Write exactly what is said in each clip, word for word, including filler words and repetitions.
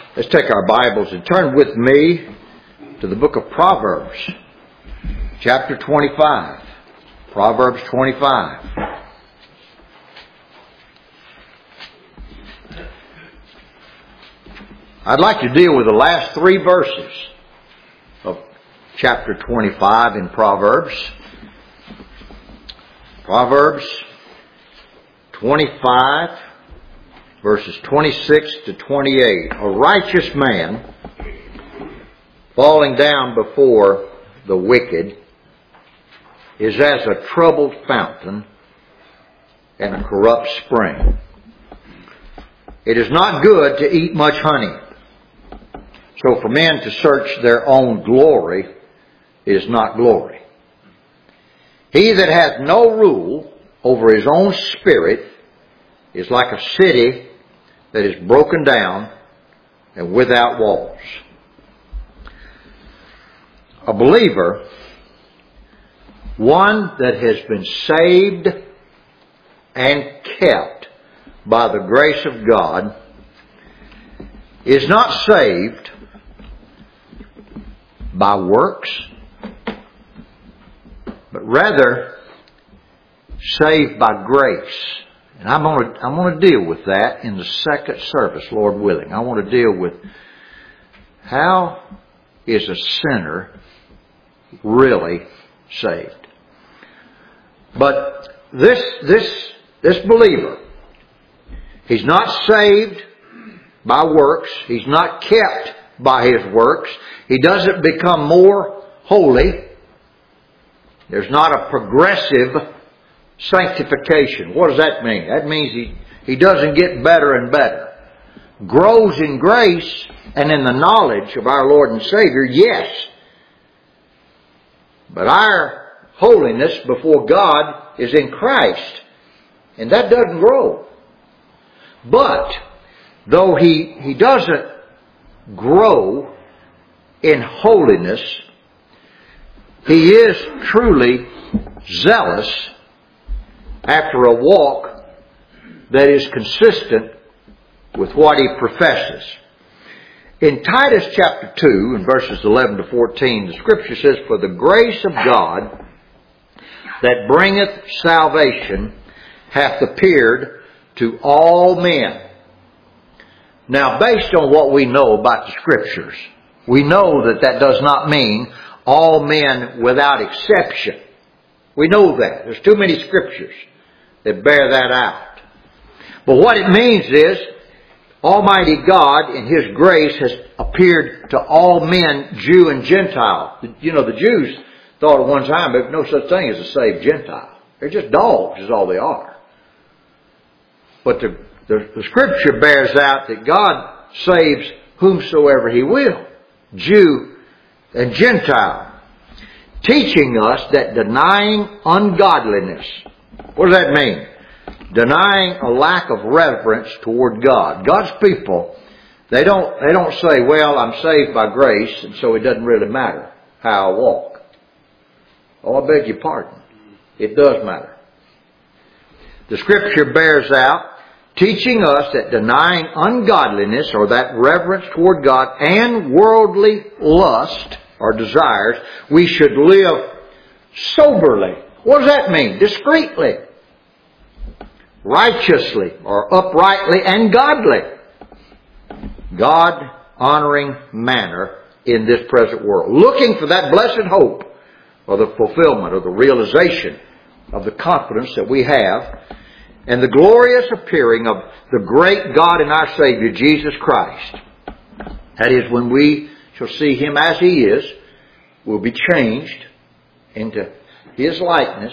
Let's take our Bibles and turn with me to the book of Proverbs, chapter twenty-five. Proverbs twenty-five. I'd like to deal with the last three verses of chapter twenty-five in Proverbs. Proverbs twenty-five, verses twenty-six to twenty-eight. A righteous man falling down before the wicked is as a troubled fountain and a corrupt spring. It is not good to eat much honey. So for men to search their own glory is not glory. He that hath no rule over his own spirit is like a city that is broken down and without walls. A believer, one that has been saved and kept by the grace of God, is not saved by works, but rather saved by grace. And I'm going to, I'm going to deal with that in the second service, Lord willing. I want to deal with how is a sinner really saved. But this, this, this believer, he's not saved by works. He's not kept by his works. He doesn't become more holy. There's not a progressive sanctification. What does that mean? That means he, he doesn't get better and better. Grows in grace and in the knowledge of our Lord and Savior, yes. But our holiness before God is in Christ. And that doesn't grow. But though he, he doesn't grow in holiness, he is truly zealous after a walk that is consistent with what he professes. In Titus chapter two, in verses eleven to fourteen, the Scripture says, "For the grace of God that bringeth salvation hath appeared to all men." Now, based on what we know about the Scriptures, we know that that does not mean all men without exception. We know that. There's too many Scriptures that bear that out. But what it means is, Almighty God in His grace has appeared to all men, Jew and Gentile. You know, the Jews thought at one time there's no such thing as a saved Gentile. They're just dogs is all they are. But the, the, the Scripture bears out that God saves whomsoever He will, Jew and Gentile, teaching us that denying ungodliness, what does that mean? Denying a lack of reverence toward God. God's people, they don't, they don't say, well, I'm saved by grace, and so it doesn't really matter how I walk. Oh, I beg your pardon. It does matter. The Scripture bears out, teaching us that denying ungodliness, or that reverence toward God, and worldly lust or desires, we should live soberly. What does that mean? Discreetly. Righteously, or uprightly and godly. God-honoring manner in this present world. Looking for that blessed hope, or the fulfillment, or the realization of the confidence that we have, and the glorious appearing of the great God and our Savior, Jesus Christ. That is, when we shall see Him as He is, we'll be changed into His likeness.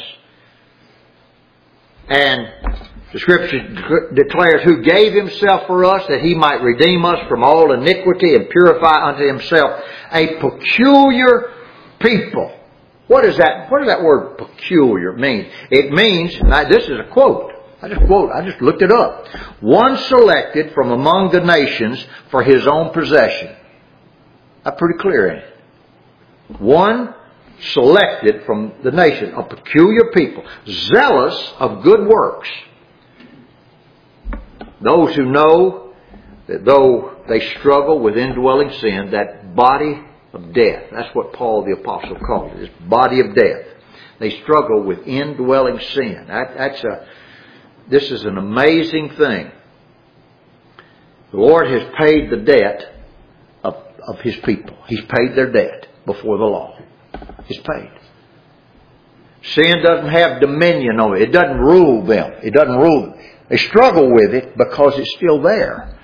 And the Scripture declares, who gave Himself for us that He might redeem us from all iniquity and purify unto Himself a peculiar people. What is that? What does that word peculiar mean? It means, now this is a quote. I just quote, I just looked it up. One selected from among the nations for His own possession. That's pretty clear, ain't it? One selected from the nation, a peculiar people, zealous of good works. Those who know that though they struggle with indwelling sin, that body of death. That's what Paul the Apostle called it, this body of death. They struggle with indwelling sin. That, that's a, this is an amazing thing. The Lord has paid the debt of, of His people. He's paid their debt before the law. It's paid. Sin doesn't have dominion over it. It doesn't rule them. It doesn't rule them. They struggle with it because it's still there.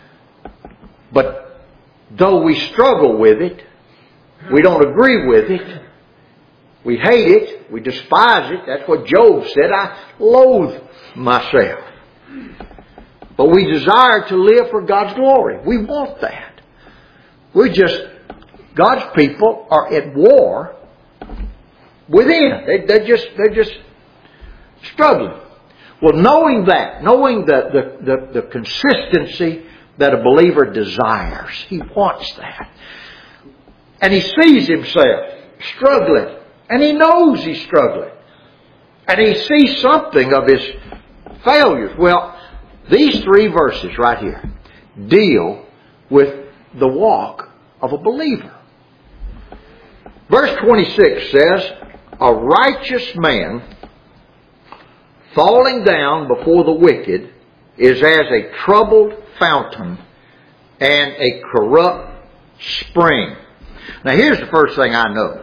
But though we struggle with it, we don't agree with it, we hate it, we despise it. That's what Job said. I loathe myself. But we desire to live for God's glory. We want that. We're just, God's people are at war within. They, they're just, they're just struggling. Well, knowing that, knowing the, the, the, the consistency that a believer desires, he wants that. And he sees himself struggling. And he knows he's struggling. And he sees something of his failures. Well, these three verses right here deal with the walk of a believer. Verse twenty-six says, a righteous man falling down before the wicked is as a troubled fountain and a corrupt spring. Now here's the first thing I know.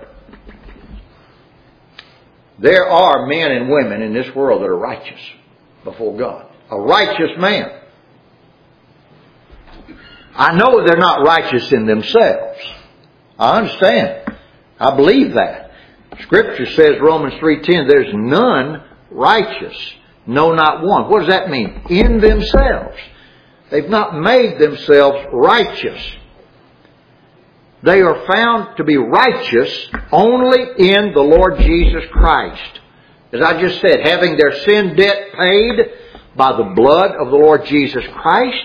There are men and women in this world that are righteous before God. A righteous man. I know they're not righteous in themselves. I understand. I believe that. Scripture says, Romans three ten, there's none righteous. No, not one. What does that mean? In themselves. They've not made themselves righteous. They are found to be righteous only in the Lord Jesus Christ. As I just said, having their sin debt paid by the blood of the Lord Jesus Christ,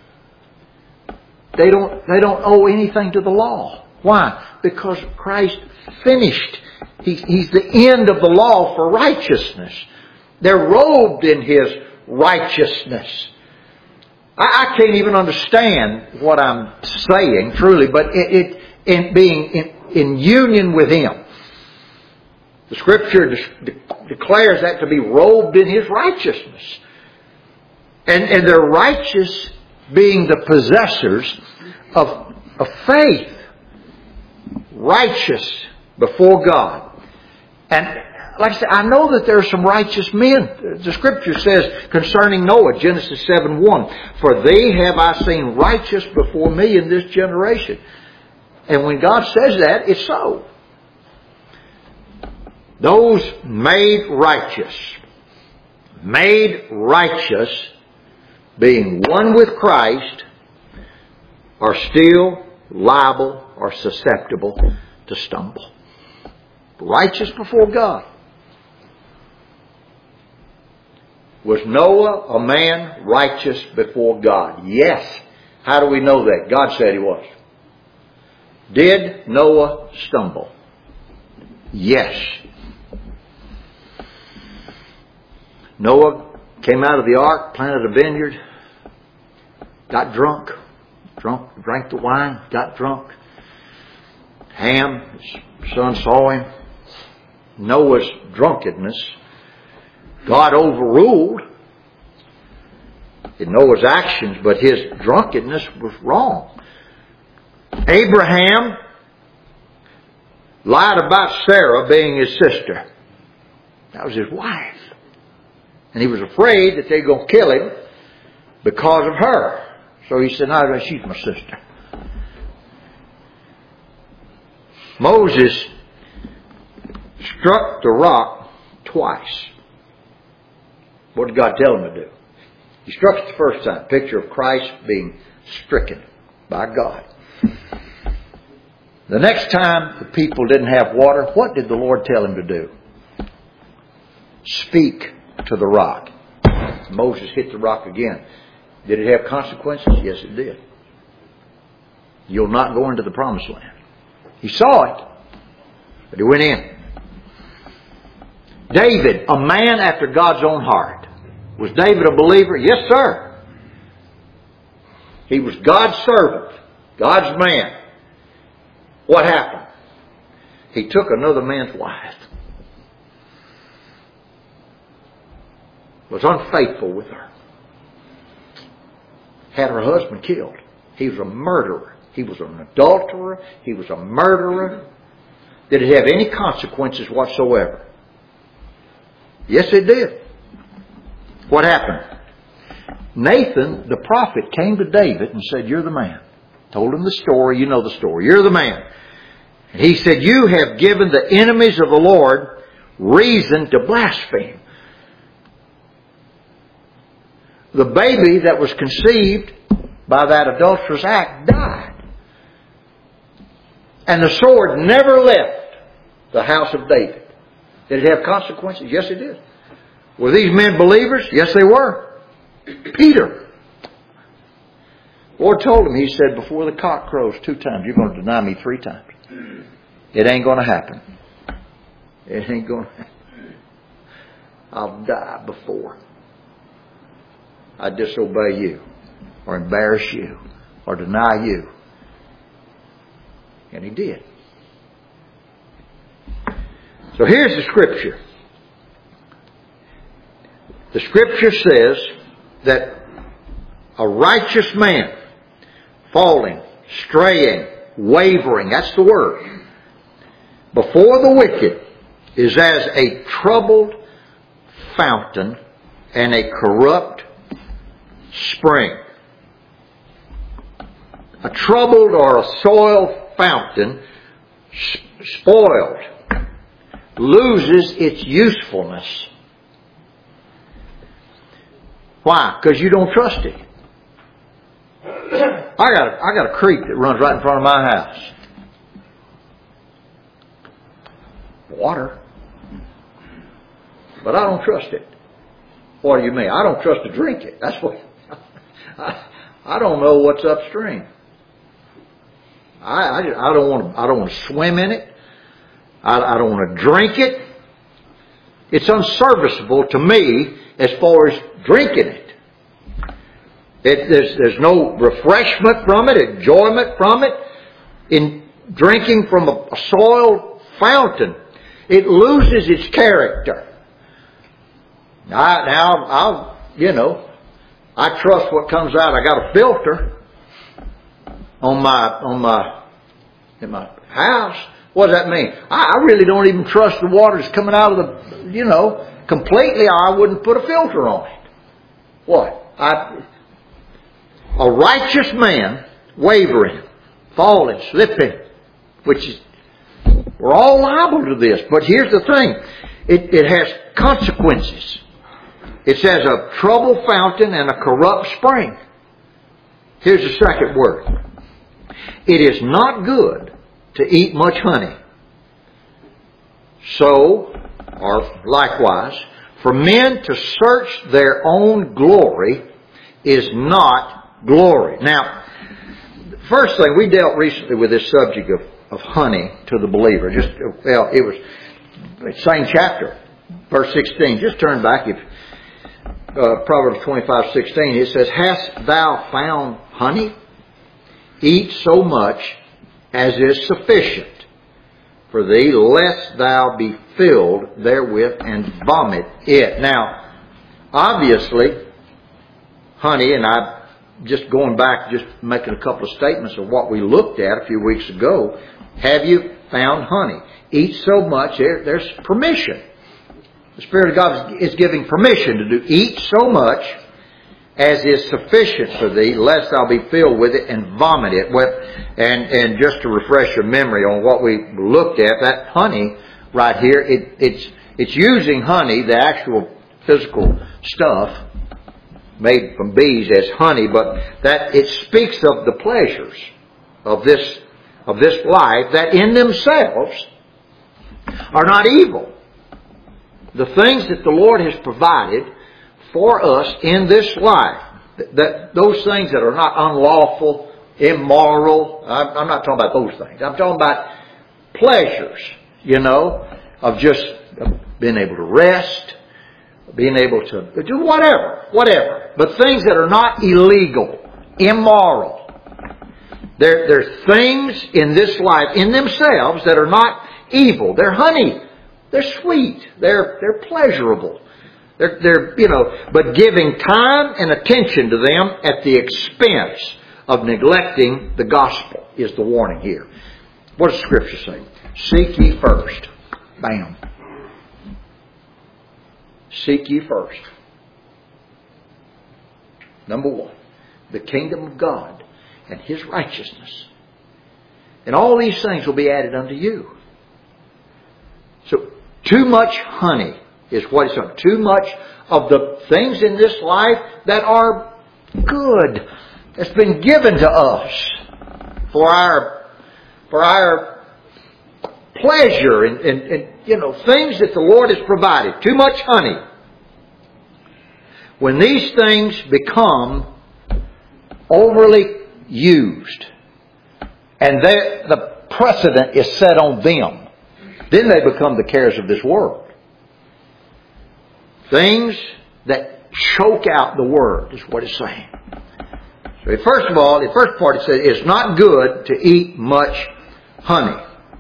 they don't, they don't owe anything to the law. Why? Because Christ finished. He, he's the end of the law for righteousness. They're robed in His righteousness. I, I can't even understand what I'm saying truly, but it, it in being in, in union with Him. The Scripture de- de- declares that to be robed in His righteousness. And, and they're righteous being the possessors of, of faith. Righteous before God. And like I said, I know that there are some righteous men. The Scripture says concerning Noah, Genesis seven one, for they have I seen righteous before me in this generation. And when God says that, it's so. Those made righteous, made righteous, being one with Christ, are still liable or susceptible to stumble. Righteous before God. Was Noah a man righteous before God? Yes. How do we know that? God said he was. Did Noah stumble? Yes. Noah came out of the ark, planted a vineyard, got drunk, drunk, drank the wine, got drunk. Ham, his son, saw him. Noah's drunkenness, God overruled in Noah's actions, but his drunkenness was wrong. Abraham lied about Sarah being his sister. That was his wife. And he was afraid that they were going to kill him because of her. So he said, no, she's my sister. Moses struck the rock twice. What did God tell him to do? He struck it the first time. Picture of Christ being stricken by God. The next time the people didn't have water, what did the Lord tell him to do? Speak to the rock. Moses hit the rock again. Did it have consequences? Yes, it did. You'll not go into the promised land. He saw it, but he went in. David, a man after God's own heart. Was David a believer? Yes, sir. He was God's servant, God's man. What happened? He took another man's wife. Was unfaithful with her. Had her husband killed. He was a murderer. He was an adulterer. He was a murderer. Did it have any consequences whatsoever? Yes, it did. What happened? Nathan, the prophet, came to David and said, "You're the man." Told him the story. You know the story. You're the man. And he said, "You have given the enemies of the Lord reason to blaspheme." The baby that was conceived by that adulterous act died. And the sword never left the house of David. Did it have consequences? Yes, it did. Were these men believers? Yes, they were. Peter. The Lord told him, He said, "Before the cock crows two times, you're going to deny me three times." It ain't going to happen. It ain't going to happen. I'll die before I disobey you or embarrass you or deny you. And he did. So here's the scripture. The scripture says that a righteous man falling, straying, wavering, that's the word, before the wicked is as a troubled fountain and a corrupt spring. A troubled or a soiled fountain, spoiled, loses its usefulness. Why? Because you don't trust it. I got a, I got a creek that runs right in front of my house. Water. But I don't trust it. What do you mean? I don't trust to drink it. That's what. I, I don't know what's upstream. I, I, I don't want to. I don't want to swim in it. I, I don't want to drink it. It's unserviceable to me as far as drinking it. It there's there's no refreshment from it, enjoyment from it. In drinking from a, a soiled fountain, it loses its character. I, now, I'll you know. I trust what comes out. I got a filter on my on my in my house. What does that mean? I, I really don't even trust the water that's coming out of the you know completely. I wouldn't put a filter on it. What? I, a righteous man wavering, falling, slipping, which is we're all liable to this. But here's the thing: it, it has consequences. It says a troubled fountain and a corrupt spring. Here's the second word. It is not good to eat much honey. So, or likewise, for men to search their own glory is not glory. Now, first thing, we dealt recently with this subject of, of honey to the believer. Just, well, it was same chapter, verse sixteen. Just turn back if Uh, Proverbs twenty-five sixteen, it says, "Hast thou found honey? Eat so much as is sufficient for thee, lest thou be filled therewith and vomit it." Now, obviously, honey, and I just going back, just making a couple of statements of what we looked at a few weeks ago. Have you found honey? Eat so much, there, there's permission. The Spirit of God is giving permission to do. Eat so much as is sufficient for thee, lest thou be filled with it and vomit it. And, and just to refresh your memory on what we looked at, that honey right here, it, it's, it's using honey, the actual physical stuff made from bees as honey, but that it speaks of the pleasures of this, of this life that in themselves are not evil. The things that the Lord has provided for us in this life, that those things that are not unlawful, immoral, I'm, I'm not talking about those things. I'm talking about pleasures, you know, of just being able to rest, being able to do whatever, whatever. But things that are not illegal, immoral. There, there are things in this life, in themselves, that are not evil. They're honey. They're sweet. They're, they're pleasurable. They're, they're, you know, but giving time and attention to them at the expense of neglecting the gospel is the warning here. What does Scripture say? Seek ye first. Bam. Seek ye first. Number one, the kingdom of God and His righteousness. And all these things will be added unto you. So, too much honey is what it's on. Too much of the things in this life that are good, that's been given to us for our, for our pleasure and, and, and, you know, things that the Lord has provided. Too much honey. When these things become overly used and the precedent is set on them, then they become the cares of this world. Things that choke out the Word is what it's saying. So first of all, the first part it says, it's not good to eat much honey.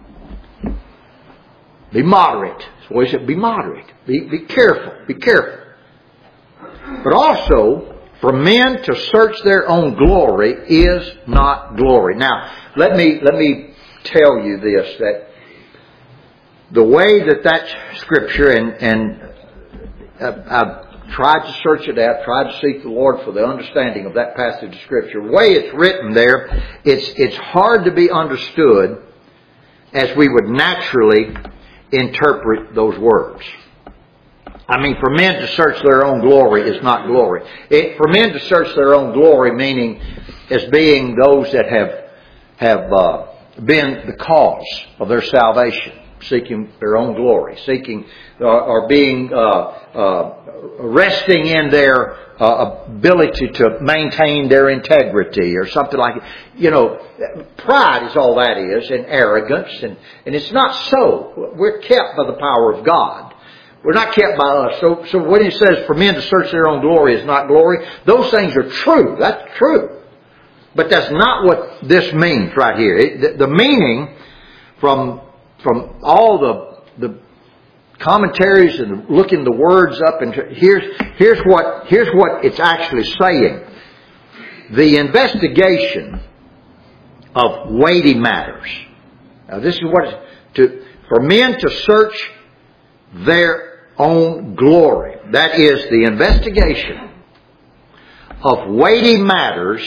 Be moderate. That's what he said. Be moderate. Be, be careful. Be careful. But also, for men to search their own glory is not glory. Now, let me, let me tell you this, that the way that that Scripture, and, and I've tried to search it out, tried to seek the Lord for the understanding of that passage of Scripture. The way it's written there, it's, it's hard to be understood as we would naturally interpret those words. I mean, for men to search their own glory is not glory. It, for men to search their own glory, meaning as being those that have have uh, been the cause of their salvation, seeking their own glory, seeking uh, or being uh, uh, resting in their uh, ability to maintain their integrity or something like it. You know, pride is all that is, and arrogance, and and it's not so. We're kept by the power of God. We're not kept by us. So, so when he says for men to search their own glory is not glory, those things are true. That's true. But that's not what this means right here. It, the, the meaning from from all the the commentaries and looking the words up, and here's here's what here's what it's actually saying. The investigation of weighty matters. Now, this is what to for men to search their own glory. That is the investigation of weighty matters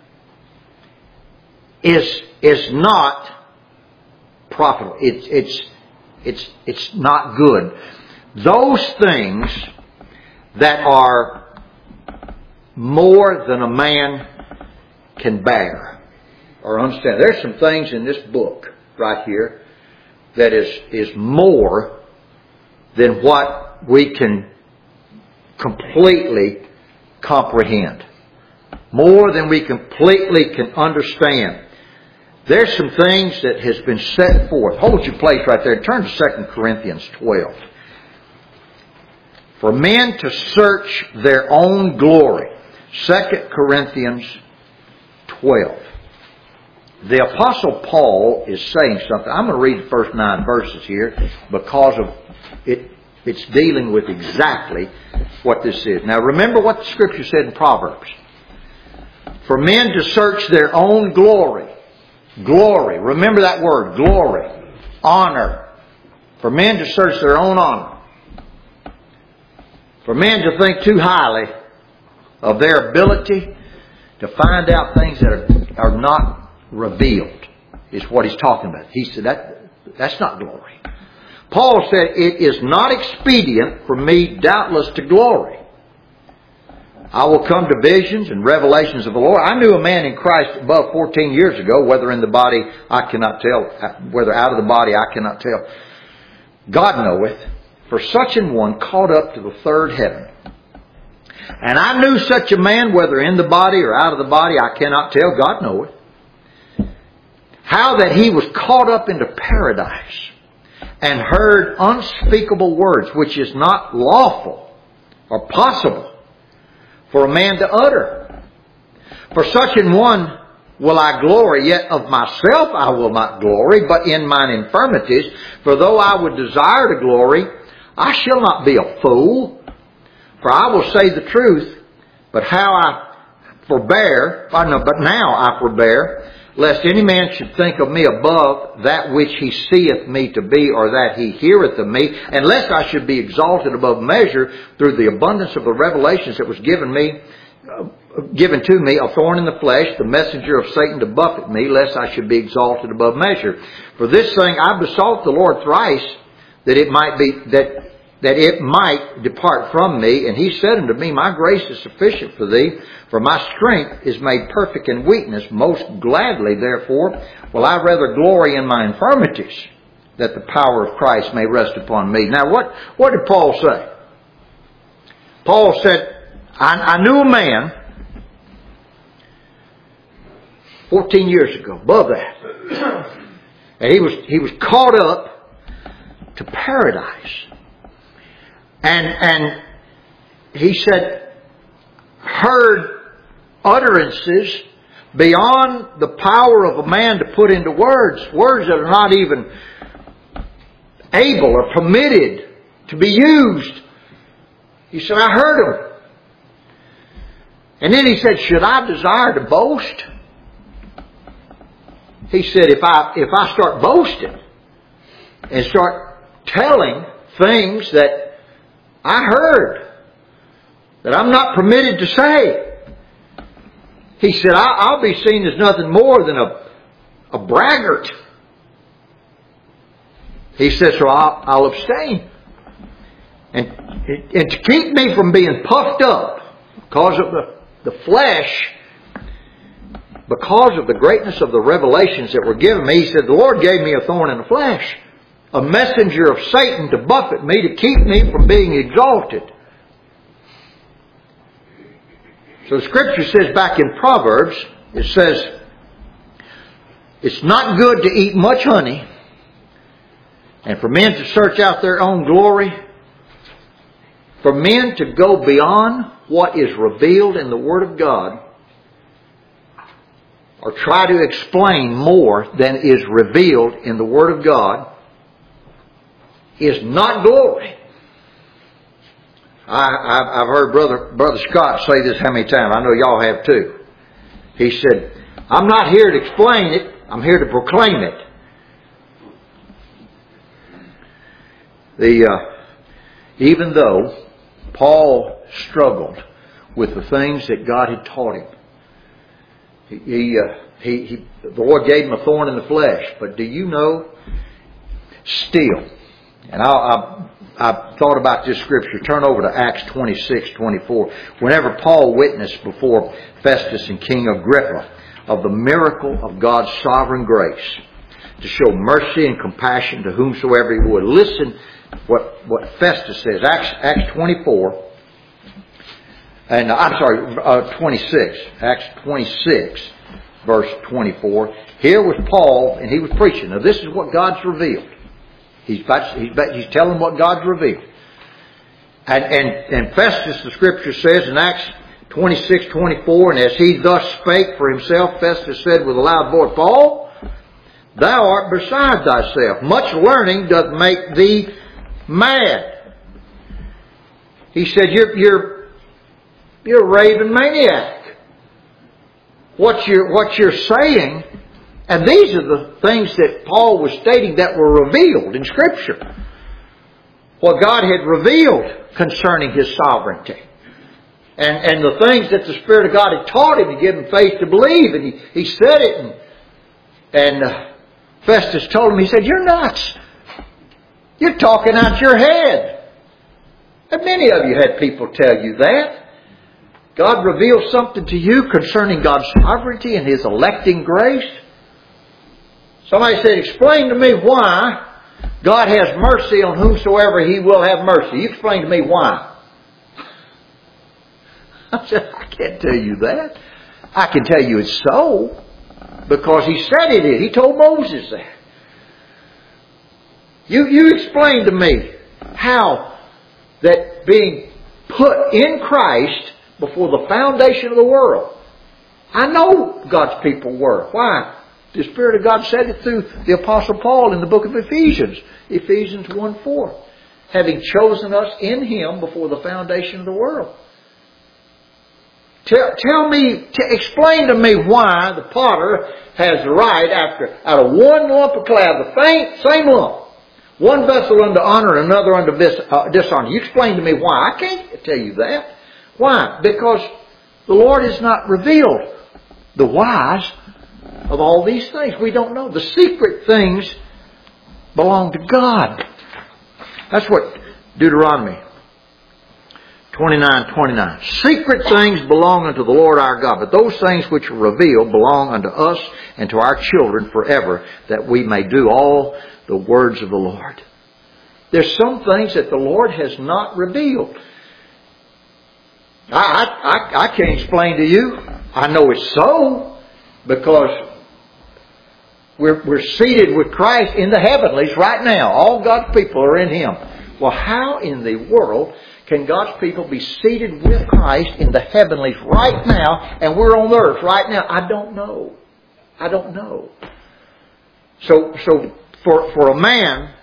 is is not profitable. It's it's it's it's not good. Those things that are more than a man can bear or understand. There's some things in this book right here that is is more than what we can completely comprehend. More than we completely can understand. There's some things that has been set forth. Hold your place right there. Turn to Second Corinthians twelve. For men to search their own glory. Second Corinthians twelve. The Apostle Paul is saying something. I'm going to read the first nine verses here because of it. It's dealing with exactly what this is. Now remember what the Scripture said in Proverbs. For men to search their own glory. Glory. Remember that word. Glory. Honor. For men to search their own honor. For men to think too highly of their ability to find out things that are, are not revealed is what he's talking about. He said that that's not glory. Paul said, it is not expedient for me doubtless to glory. I will come to visions and revelations of the Lord. I knew a man in Christ above fourteen years ago, whether in the body I cannot tell, whether out of the body I cannot tell. God knoweth, for such an one caught up to the third heaven. And I knew such a man, whether in the body or out of the body I cannot tell, God knoweth. How that he was caught up into paradise and heard unspeakable words, which is not lawful or possible for a man to utter. For such an one will I glory, yet of myself I will not glory, but in mine infirmities. For though I would desire to glory, I shall not be a fool. For I will say the truth, but how I forbear, oh no, but now I forbear, lest any man should think of me above that which he seeth me to be, or that he heareth of me, and lest I should be exalted above measure through the abundance of the revelations that was given me, uh, given to me, a thorn in the flesh, the messenger of Satan to buffet me, lest I should be exalted above measure. For this thing I besought the Lord thrice, that it might be, that that it might depart from me. And he said unto me, my grace is sufficient for thee, for my strength is made perfect in weakness. Most gladly, therefore, will I rather glory in my infirmities, that the power of Christ may rest upon me. Now, what, what did Paul say? Paul said, I, I knew a man fourteen years ago, above that. And he was, he was caught up to paradise. And, and he said, heard utterances beyond the power of a man to put into words, words that are not even able or permitted to be used. He said, I heard them. And then he said, should I desire to boast? He said, if I, if I start boasting and start telling things that I heard, that I'm not permitted to say, he said, I'll be seen as nothing more than a, a braggart. He said, so I'll, I'll abstain. And, and to keep me from being puffed up because of the, the flesh, because of the greatness of the revelations that were given me, he said, the Lord gave me a thorn in the flesh, a messenger of Satan to buffet me, to keep me from being exalted. So the Scripture says back in Proverbs, it says, it's not good to eat much honey, and for men to search out their own glory, for men to go beyond what is revealed in the Word of God, or try to explain more than is revealed in the Word of God, is not glory. I, I, I've heard Brother, Brother Scott say this how many times? I know y'all have too. He said, I'm not here to explain it, I'm here to proclaim it. The, uh, even though Paul struggled with the things that God had taught him, he, he, uh, he, he, the Lord gave him a thorn in the flesh. But do you know, still, and I, I, I thought about this scripture. Turn over to Acts twenty-six twenty-four. Whenever Paul witnessed before Festus and King Agrippa of the miracle of God's sovereign grace to show mercy and compassion to whomsoever he would. Listen what, what Festus says. Acts, Acts twenty-four. And uh, I'm sorry, uh, twenty-six. Acts twenty-six, verse twenty-four. Here was Paul, and he was preaching. Now this is what God's revealed. He's, he's, he's telling what God's revealed. And, and, and Festus, the Scripture says in Acts twenty-six twenty-four, and as he thus spake for himself, Festus said with a loud voice, Paul, thou art beside thyself. Much learning doth make thee mad. He said, you're, you're, you're a raving maniac. What you're, what you're saying, and these are the things that Paul was stating that were revealed in Scripture. What God had revealed concerning His sovereignty. And, and the things that the Spirit of God had taught him to give him faith to believe. And he, he said it. And, and uh, Festus told him, he said, you're nuts. You're talking out your head. And many of you had people tell you that. God revealed something to you concerning God's sovereignty and His electing grace. Somebody said, explain to me why God has mercy on whomsoever He will have mercy. You explain to me why. I said, I can't tell you that. I can tell you it's so. Because He said it is. He told Moses that. You, you explain to me how that being put in Christ before the foundation of the world, I know God's people were. Why? The Spirit of God said it through the Apostle Paul in the book of Ephesians. Ephesians one four. Having chosen us in Him before the foundation of the world. Tell, tell me, t- explain to me why the potter has the right after, out of one lump of clay, the same, same lump, one vessel unto honor and another unto vis, uh, dishonor. You explain to me why. I can't tell you that. Why? Because the Lord has not revealed the whys of all these things. We don't know. The secret things belong to God. That's what Deuteronomy twenty-nine twenty-nine. Secret things belong unto the Lord our God, but those things which are revealed belong unto us and to our children forever, that we may do all the words of the Lord. There's some things that the Lord has not revealed. I, I, I can't explain to you. I know it's so because we're, we're seated with Christ in the heavenlies right now. All God's people are in Him. Well, how in the world can God's people be seated with Christ in the heavenlies right now and we're on earth right now? I don't know. I don't know. So, so for, for a man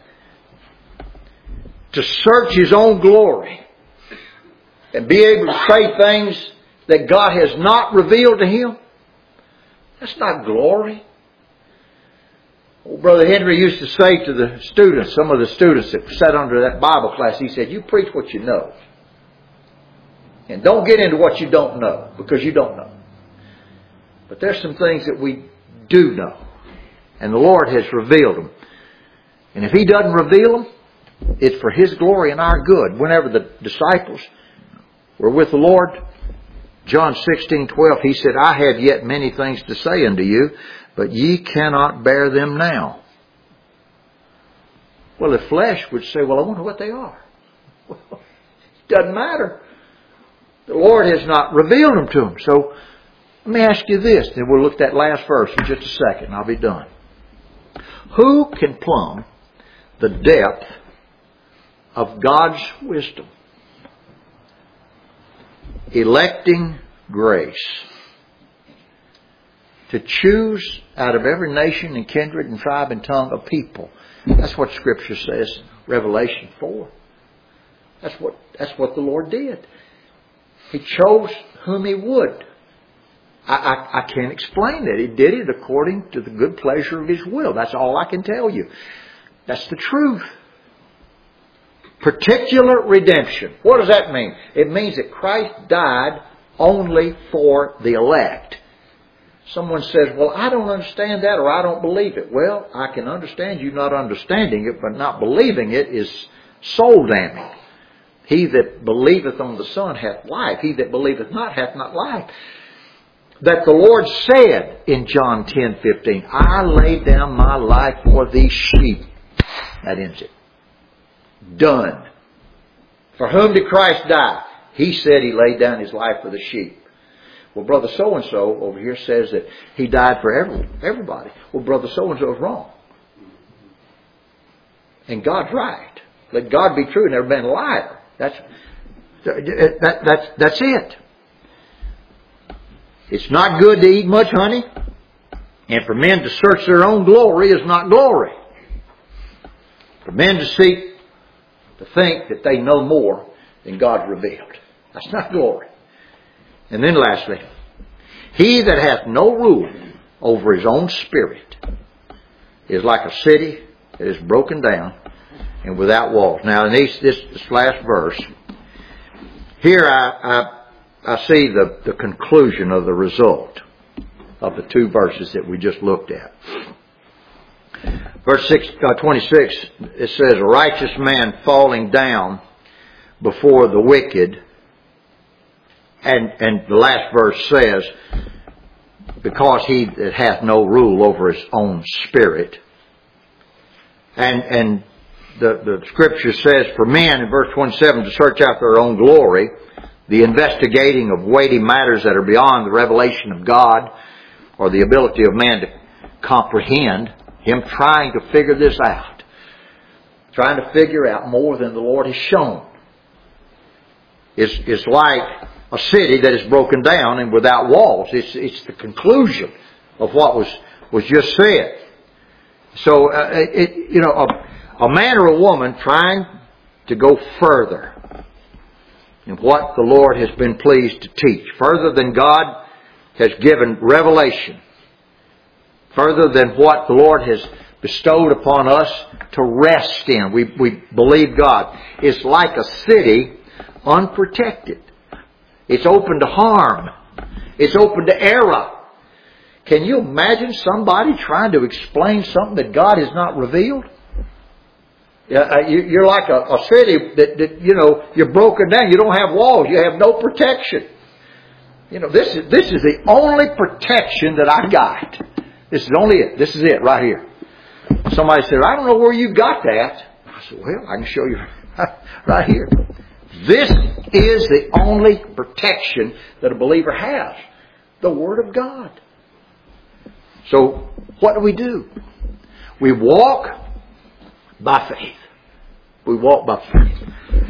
to search his own glory and be able to say things that God has not revealed to him, that's not glory. Old Brother Henry used to say to the students, some of the students that sat under that Bible class, he said, you preach what you know. And don't get into what you don't know, because you don't know. But there's some things that we do know. And the Lord has revealed them. And if He doesn't reveal them, it's for His glory and our good. Whenever the disciples were with the Lord, John sixteen twelve, He said, I have yet many things to say unto you, but ye cannot bear them now. Well, the flesh would say, well, I wonder what they are. Well, it doesn't matter. The Lord has not revealed them to them. So, let me ask you this, then we'll look at that last verse in just a second and I'll be done. Who can plumb the depth of God's wisdom? Electing grace to choose out of every nation and kindred and tribe and tongue a people. That's what Scripture says, Revelation four. That's what, that's what the Lord did. He chose whom He would. I, I, I can't explain that. He did it according to the good pleasure of His will. That's all I can tell you. That's the truth. Particular redemption. What does that mean? It means that Christ died only for the elect. Someone says, well, I don't understand that or I don't believe it. Well, I can understand you not understanding it, but not believing it is soul damning. He that believeth on the Son hath life. He that believeth not hath not life. That the Lord said in John ten fifteen, I lay down my life for these sheep. That ends it. Done. For whom did Christ die? He said He laid down His life for the sheep. Well, Brother so-and-so over here says that He died for every, everybody. Well, Brother so-and-so is wrong. And God's right. Let God be true and every man a liar. That's, that, that's, that's it. It's not good to eat much honey. And for men to search their own glory is not glory. For men to seek, to think that they know more than God revealed. That's not glory. And then lastly, he that hath no rule over his own spirit is like a city that is broken down and without walls. Now in this, this, this last verse, here I, I, I see the, the conclusion of the result of the two verses that we just looked at. Verse six, uh, twenty-six, it says, a righteous man falling down before the wicked. And, and the last verse says, because he that hath no rule over his own spirit. And, and the, the scripture says for men in verse twenty-seven to search out their own glory, the investigating of weighty matters that are beyond the revelation of God or the ability of man to comprehend. Him trying to figure this out. Trying to figure out more than the Lord has shown. It's, it's like a city that is broken down and without walls. It's, it's the conclusion of what was, was just said. So, uh, it, you know, a, a man or a woman trying to go further in what the Lord has been pleased to teach, further than God has given revelation, further than what the Lord has bestowed upon us to rest in. We, we believe God. It's like a city unprotected. It's open to harm. It's open to error. Can you imagine somebody trying to explain something that God has not revealed? You're like a, a city that, that, you know, you're broken down. You don't have walls. You have no protection. You know, this is, this is the only protection that I got. This is only it. This is it right here. Somebody said, I don't know where you got that. I said, well, I can show you right here. This is the only protection that a believer has. The Word of God. So, what do we do? We walk by faith. We walk by faith.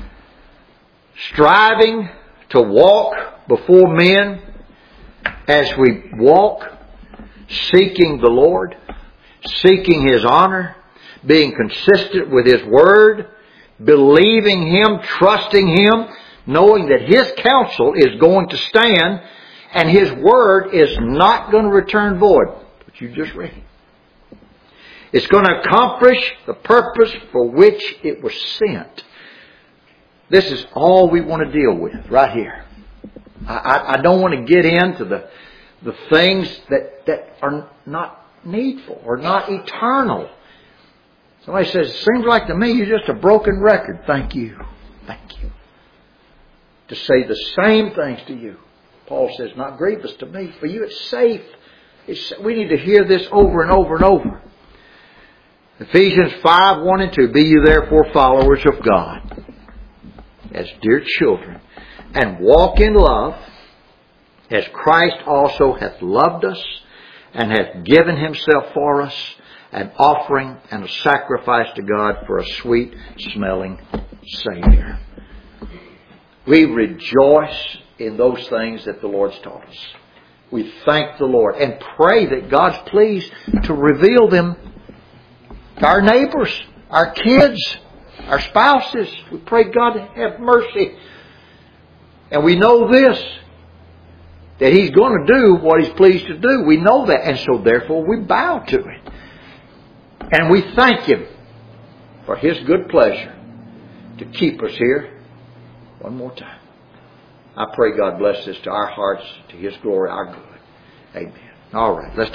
Striving to walk before men as we walk, seeking the Lord, seeking His honor, being consistent with His Word, believing Him, trusting Him, knowing that His counsel is going to stand and His Word is not going to return void. But you just read it. It's going to accomplish the purpose for which it was sent. This is all we want to deal with right here. I, I, I don't want to get into the, the things that, that are not needful or not eternal. Somebody says, it seems like to me you're just a broken record. Thank you. Thank you. To say the same things to you. Paul says, not grievous to me. For you it's safe. It's, we need to hear this over and over and over. Ephesians five, one and two. Be you therefore followers of God, as dear children, and walk in love, as Christ also hath loved us, and hath given Himself for us, an offering and a sacrifice to God for a sweet smelling Savior. We rejoice in those things that the Lord's taught us. We thank the Lord and pray that God's pleased to reveal them to our neighbors, our kids, our spouses. We pray God to have mercy. And we know this, that He's going to do what He's pleased to do. We know that. And so therefore we bow to it. And we thank Him for His good pleasure to keep us here one more time. I pray God bless this to our hearts, to His glory, our good. Amen. All right. Let's